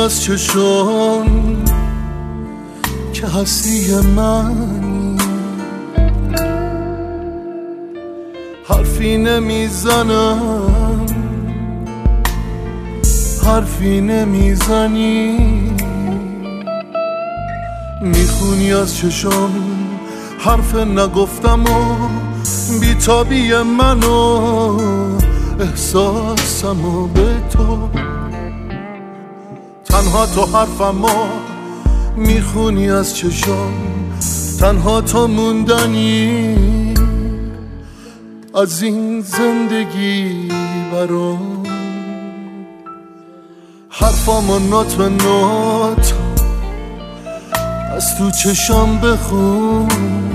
از چشم که هستی منی، حرفی نمیزنم حرفی نمیزنی، میخونی از چشم حرف نگفتم و بیتابی منو، احساسمو به تو، تنها تو حرفمو میخونی از چشم، تنها تو موندنی از این زندگی برام. حرفامو نوت به نوت از تو چشم بخون،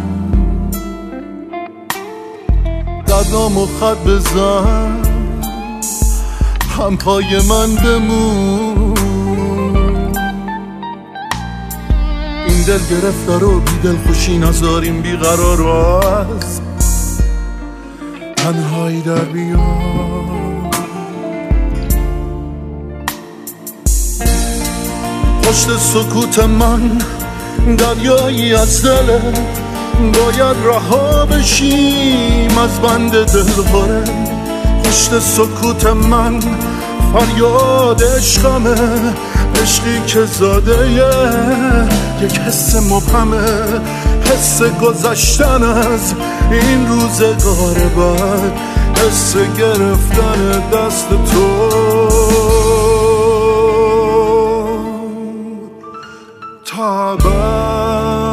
دردامو خط بزن هم پای من بمون. این دل گرفته رو بی دل خوشی نذاریم، بیقرار رو از تنهایی در بیار. پشت سکوت من دریایی از دله، باید رها بشیم از بند دلهاره. پشت سکوت من فریاد عشقمه، عشقی که زاده یک حس مبهمه، حس گذشتن از این روزگار بعد، حس گرفتن دست تو تا بعد.